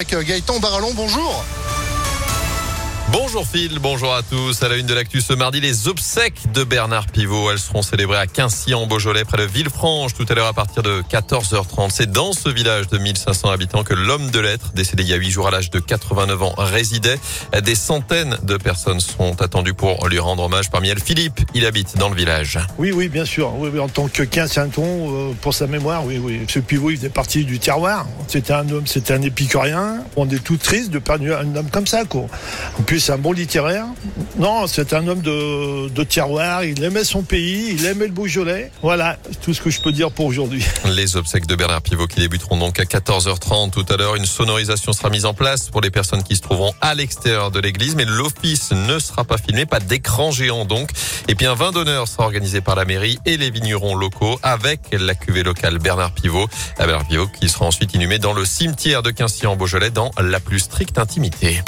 avec Gaëtan Barallon. Bonjour. Bonjour Phil, bonjour à tous. À la une de l'actu ce mardi, les obsèques de Bernard Pivot. Elles seront célébrées à Quincy en Beaujolais, près de Villefranche, tout à l'heure à partir de 14h30. C'est dans ce village de 1500 habitants que l'homme de lettres, décédé il y a 8 jours à l'âge de 89 ans, résidait. Des centaines de personnes sont attendues pour lui rendre hommage. Parmi elles, Philippe, il habite dans le village. Oui, bien sûr. Oui, en tant que Quincinton, pour sa mémoire, oui. Ce Pivot, il faisait partie du terroir. C'était un homme, c'était un épicurien. On est tout triste de perdre un homme comme ça, quoi. En plus, c'est un bon littéraire. Non, c'est un homme de terroir. Il aimait son pays, il aimait le Beaujolais. Voilà, c'est tout ce que je peux dire pour aujourd'hui. Les obsèques de Bernard Pivot qui débuteront donc à 14h30 tout à l'heure. Une sonorisation sera mise en place pour les personnes qui se trouveront à l'extérieur de l'église, mais l'office ne sera pas filmé, pas d'écran géant donc. Et puis un vin d'honneur sera organisé par la mairie et les vignerons locaux avec la cuvée locale Bernard Pivot. Bernard Pivot qui sera ensuite inhumé dans le cimetière de Quincy en Beaujolais dans la plus stricte intimité.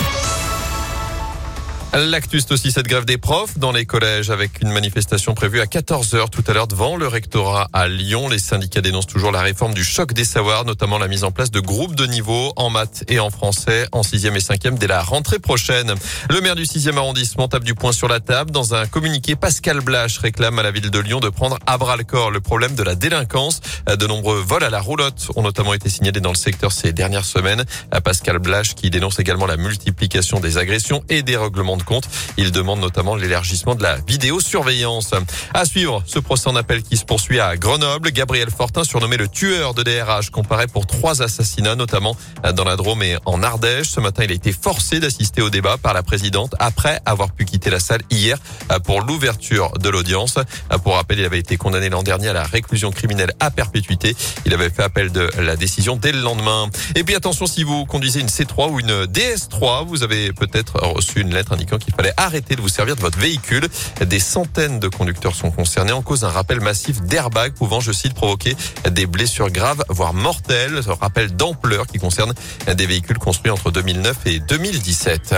L'actu, c'est aussi cette grève des profs dans les collèges avec une manifestation prévue à 14h tout à l'heure devant le rectorat à Lyon. Les syndicats dénoncent toujours la réforme du choc des savoirs, notamment la mise en place de groupes de niveau en maths et en français en 6e et 5e dès la rentrée prochaine. Le maire du 6e arrondissement tape du poing sur la table. Dans un communiqué, Pascal Blache réclame à la ville de Lyon de prendre à bras le corps le problème de la délinquance. De nombreux vols à la roulotte ont notamment été signalés dans le secteur ces dernières semaines. Pascal Blache qui dénonce également la multiplication des agressions et des règlements de compte. Il demande notamment l'élargissement de la vidéosurveillance. À suivre, ce procès en appel qui se poursuit à Grenoble. Gabriel Fortin, surnommé le tueur de DRH, comparaît pour 3 assassinats, notamment dans la Drôme et en Ardèche. Ce matin, il a été forcé d'assister au débat par la présidente après avoir pu quitter la salle hier pour l'ouverture de l'audience. Pour rappel, il avait été condamné l'an dernier à la réclusion criminelle à perpétuité. Il avait fait appel de la décision dès le lendemain. Et puis attention, si vous conduisez une C3 ou une DS3, vous avez peut-être reçu une lettre indiquant qu'il fallait arrêter de vous servir de votre véhicule. Des centaines de conducteurs sont concernés en cause d'un rappel massif d'airbag pouvant, je cite, provoquer des blessures graves, voire mortelles. Un rappel d'ampleur qui concerne des véhicules construits entre 2009 et 2017.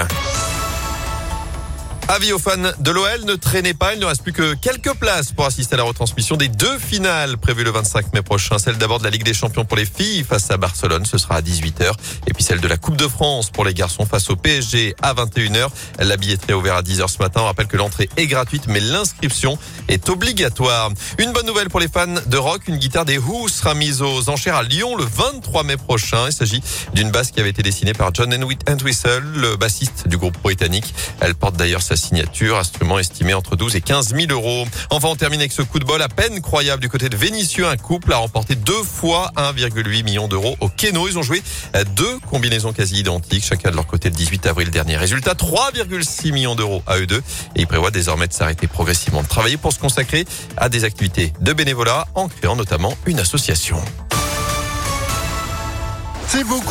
Avis aux fans de l'OL, ne traînez pas, il ne reste plus que quelques places pour assister à la retransmission des 2 finales prévues le 25 mai prochain. Celle d'abord de la Ligue des Champions pour les filles face à Barcelone, ce sera à 18h. Et puis celle de la Coupe de France pour les garçons face au PSG à 21h. La billetterie est ouverte à 10h ce matin. On rappelle que l'entrée est gratuite, mais l'inscription est obligatoire. Une bonne nouvelle pour les fans de rock, une guitare des Who sera mise aux enchères à Lyon le 23 mai prochain. Il s'agit d'une basse qui avait été dessinée par John Entwistle, le bassiste du groupe britannique. Elle porte d'ailleurs sa signature, instrument estimé entre 12 et 15 000 euros. Enfin, on termine avec ce coup de bol à peine croyable du côté de Vénissieux. Un couple a remporté 2 fois 1,8 million d'euros au Keno. Ils ont joué 2 combinaisons quasi identiques, chacun de leur côté le 18 avril dernier. Résultat, 3,6 millions d'euros à eux deux. Et ils prévoient désormais de s'arrêter progressivement de travailler pour se consacrer à des activités de bénévolat en créant notamment une association. C'est beaucoup.